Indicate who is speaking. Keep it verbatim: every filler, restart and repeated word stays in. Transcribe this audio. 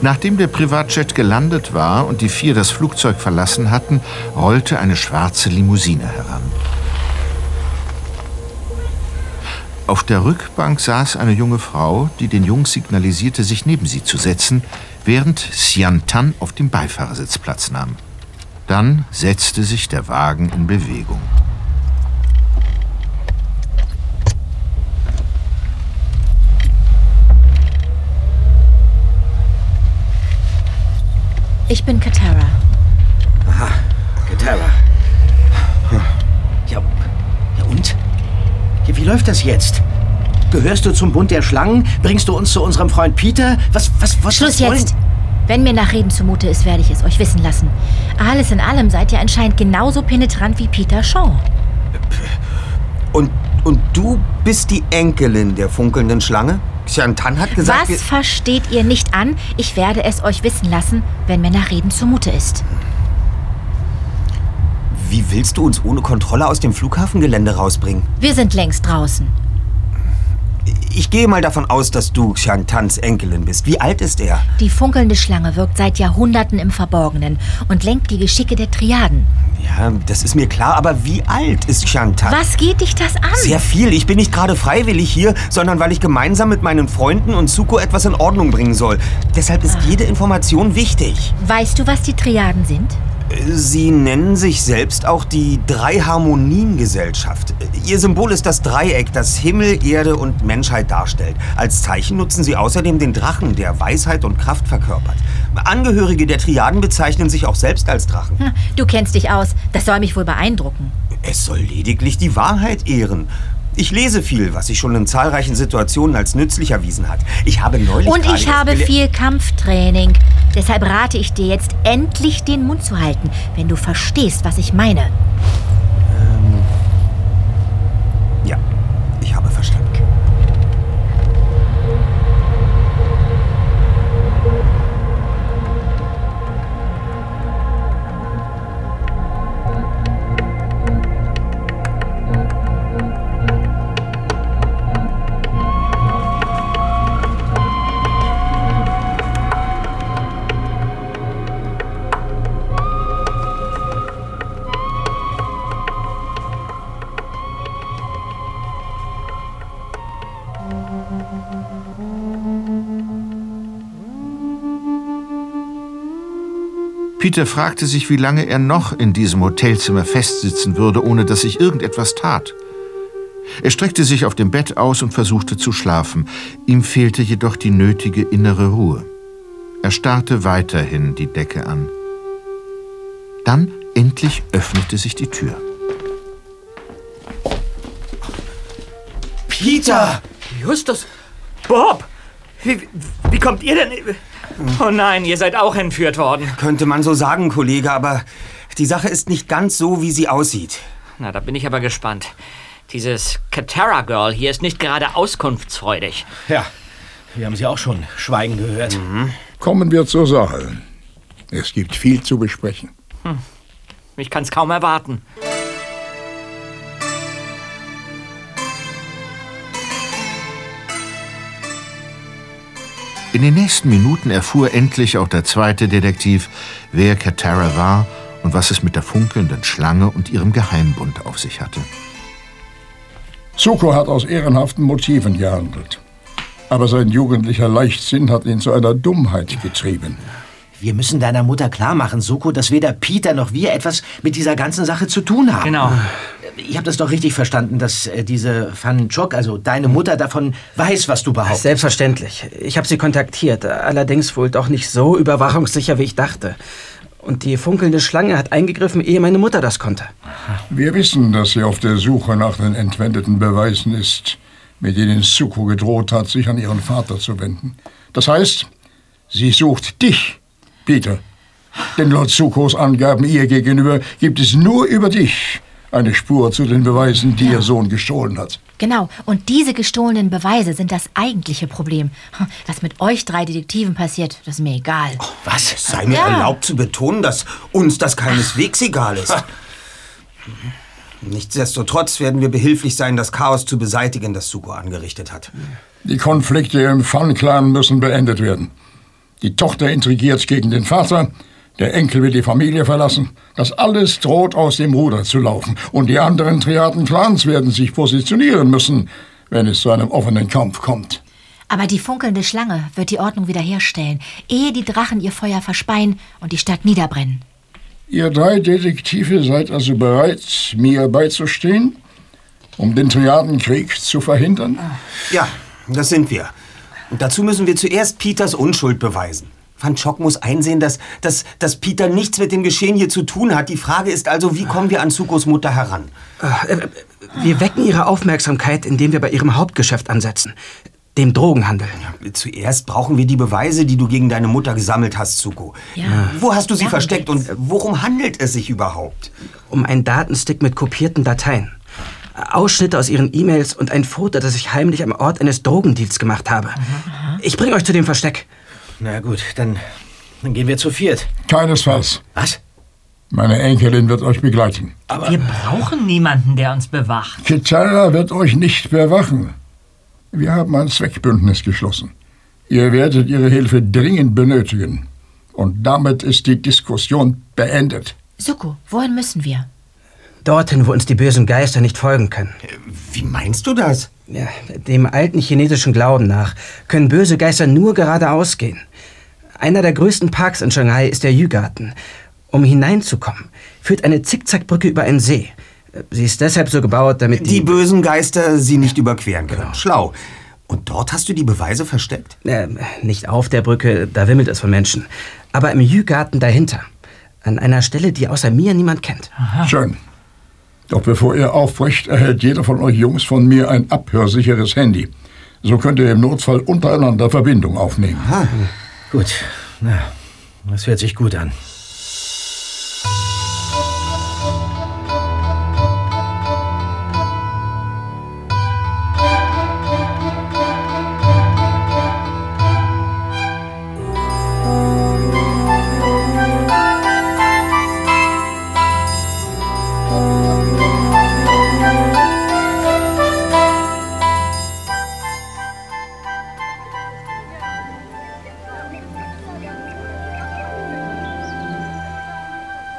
Speaker 1: Nachdem der Privatjet gelandet war und die vier das Flugzeug verlassen hatten, rollte eine schwarze Limousine heran. Auf der Rückbank saß eine junge Frau, die den Jungs signalisierte, sich neben sie zu setzen, während Xian Tan auf dem Beifahrersitz Platz nahm. Dann setzte sich der Wagen in Bewegung.
Speaker 2: Ich bin Katara.
Speaker 3: Aha, Katara. Ja, ja und? Ja, wie läuft das jetzt? Gehörst du zum Bund der Schlangen? Bringst du uns zu unserem Freund Peter? Was, was, was?
Speaker 2: Schluss
Speaker 3: was wollen...
Speaker 2: jetzt! Wenn mir nach Reden zumute ist, werde ich es euch wissen lassen. Alles in allem seid ihr anscheinend genauso penetrant wie Peter Shaw.
Speaker 4: Und, und du bist die Enkelin der funkelnden Schlange? Xian Tan hat gesagt...
Speaker 2: Was versteht ihr nicht an? Ich werde es euch wissen lassen, wenn mir nach Reden zumute ist.
Speaker 4: Wie willst du uns ohne Kontrolle aus dem Flughafengelände rausbringen?
Speaker 2: Wir sind längst draußen.
Speaker 4: Ich gehe mal davon aus, dass du Xian Tans Enkelin bist. Wie alt ist er?
Speaker 2: Die funkelnde Schlange wirkt seit Jahrhunderten im Verborgenen und lenkt die Geschicke der Triaden.
Speaker 4: Ja, das ist mir klar, aber wie alt ist Xian Tan?
Speaker 2: Was geht dich das an?
Speaker 4: Sehr viel. Ich bin nicht gerade freiwillig hier, sondern weil ich gemeinsam mit meinen Freunden und Zuko etwas in Ordnung bringen soll. Deshalb ist
Speaker 2: Ah.
Speaker 4: jede Information wichtig.
Speaker 2: Weißt du, was die Triaden sind?
Speaker 4: Sie nennen sich selbst auch die Drei-Harmonien-Gesellschaft. Ihr Symbol ist das Dreieck, das Himmel, Erde und Menschheit darstellt. Als Zeichen nutzen sie außerdem den Drachen, der Weisheit und Kraft verkörpert. Angehörige der Triaden bezeichnen sich auch selbst als Drachen.
Speaker 2: Hm, du kennst dich aus. Das soll mich wohl beeindrucken.
Speaker 4: Es soll lediglich die Wahrheit ehren. Ich lese viel, was sich schon in zahlreichen Situationen als nützlich erwiesen hat. Ich habe neulich
Speaker 2: Und
Speaker 4: gerade
Speaker 2: ich
Speaker 4: erst
Speaker 2: habe
Speaker 4: gele-
Speaker 2: viel Kampftraining. Deshalb rate ich dir jetzt, endlich den Mund zu halten, wenn du verstehst, was ich meine.
Speaker 4: Ähm, ja, ich habe verstanden.
Speaker 1: Peter fragte sich, wie lange er noch in diesem Hotelzimmer festsitzen würde, ohne dass sich irgendetwas tat. Er streckte sich auf dem Bett aus und versuchte zu schlafen. Ihm fehlte jedoch die nötige innere Ruhe. Er starrte weiterhin die Decke an. Dann endlich öffnete sich die Tür.
Speaker 3: Peter!
Speaker 5: Justus! Bob! Wie, wie kommt ihr denn... Oh nein, ihr seid auch entführt worden.
Speaker 4: Könnte man so sagen, Kollege, aber die Sache ist nicht ganz so, wie sie aussieht.
Speaker 5: Na, da bin ich aber gespannt. Dieses Katara Girl hier ist nicht gerade auskunftsfreudig.
Speaker 3: Ja, wir haben sie auch schon schweigen gehört.
Speaker 4: Mhm.
Speaker 6: Kommen wir zur Sache. Es gibt viel zu besprechen.
Speaker 5: Hm. Ich kann's kaum erwarten.
Speaker 1: In den nächsten Minuten erfuhr endlich auch der zweite Detektiv, wer Katara war und was es mit der funkelnden Schlange und ihrem Geheimbund auf sich hatte.
Speaker 6: Zuko hat aus ehrenhaften Motiven gehandelt. Aber sein jugendlicher Leichtsinn hat ihn zu einer Dummheit getrieben.
Speaker 3: Wir müssen deiner Mutter klarmachen, Zuko, dass weder Peter noch wir etwas mit dieser ganzen Sache zu tun haben.
Speaker 5: Genau.
Speaker 3: Ich habe das doch richtig verstanden, dass äh, diese Fan Chok, also deine Mutter, davon weiß, was du behauptest.
Speaker 7: Selbstverständlich. Ich habe sie kontaktiert, allerdings wohl doch nicht so überwachungssicher, wie ich dachte. Und die funkelnde Schlange hat eingegriffen, ehe meine Mutter das konnte.
Speaker 6: Wir wissen, dass sie auf der Suche nach den entwendeten Beweisen ist, mit denen Zuko gedroht hat, sich an ihren Vater zu wenden. Das heißt, sie sucht dich, Peter. Denn laut Zukos Angaben ihr gegenüber gibt es nur über dich eine Spur zu den Beweisen, die ja. ihr Sohn gestohlen hat.
Speaker 2: Genau, und diese gestohlenen Beweise sind das eigentliche Problem. Was mit euch drei Detektiven passiert, das ist mir egal.
Speaker 4: Oh, was? Sei mir
Speaker 2: ja.
Speaker 4: erlaubt zu betonen, dass uns das keineswegs egal ist. Nichtsdestotrotz werden wir behilflich sein, das Chaos zu beseitigen, das Zuko angerichtet hat.
Speaker 6: Die Konflikte im Fan-Clan müssen beendet werden. Die Tochter intrigiert gegen den Vater, der Enkel will die Familie verlassen. Das alles droht aus dem Ruder zu laufen. Und die anderen Triaden-Clans werden sich positionieren müssen, wenn es zu einem offenen Kampf kommt.
Speaker 2: Aber die funkelnde Schlange wird die Ordnung wiederherstellen, ehe die Drachen ihr Feuer verspeien und die Stadt niederbrennen.
Speaker 6: Ihr drei Detektive seid also bereit, mir beizustehen, um den Triadenkrieg zu verhindern?
Speaker 4: Ja, das sind wir. Und dazu müssen wir zuerst Peters Unschuld beweisen. Van Schock muss einsehen, dass, dass, dass Peter nichts mit dem Geschehen hier zu tun hat. Die Frage ist also, wie kommen wir an Sukos Mutter heran?
Speaker 7: Wir wecken ihre Aufmerksamkeit, indem wir bei ihrem Hauptgeschäft ansetzen. Dem Drogenhandel.
Speaker 4: Ja, zuerst brauchen wir die Beweise, die du gegen deine Mutter gesammelt hast, Suko.
Speaker 2: Ja.
Speaker 4: Wo hast du sie
Speaker 2: Darum
Speaker 4: versteckt
Speaker 2: geht's.
Speaker 4: und worum handelt es sich überhaupt?
Speaker 7: Um einen Datenstick mit kopierten Dateien. Ausschnitte aus ihren E-Mails und ein Foto, das ich heimlich am Ort eines Drogendeals gemacht habe. Ich bringe euch zu dem Versteck.
Speaker 3: Na gut, dann, dann gehen wir zu viert.
Speaker 6: Keinesfalls.
Speaker 3: Was?
Speaker 6: Meine Enkelin wird euch begleiten.
Speaker 5: Wir brauchen niemanden, der uns bewacht.
Speaker 6: Kitara wird euch nicht bewachen. Wir haben ein Zweckbündnis geschlossen. Ihr werdet ihre Hilfe dringend benötigen. Und damit ist die Diskussion beendet.
Speaker 2: Suko, wohin müssen wir?
Speaker 7: Dorthin, wo uns die bösen Geister nicht folgen können.
Speaker 4: Wie meinst du das?
Speaker 7: Ja, dem alten chinesischen Glauben nach können böse Geister nur geradeaus gehen. Einer der größten Parks in Shanghai ist der Yu-Garten. Um hineinzukommen, führt eine Zickzackbrücke über einen See. Sie ist deshalb so gebaut, damit die...
Speaker 4: Die bösen Geister sie nicht überqueren können. Schlau. Und dort hast du die Beweise versteckt?
Speaker 7: Äh, nicht auf der Brücke, da wimmelt es von Menschen. Aber im Yu-Garten dahinter. An einer Stelle, die außer mir niemand kennt.
Speaker 5: Aha.
Speaker 6: Schön. Doch bevor ihr aufbrecht, erhält jeder von euch Jungs von mir ein abhörsicheres Handy. So könnt ihr im Notfall untereinander Verbindung aufnehmen.
Speaker 3: Aha. Gut. Na, das hört sich gut an.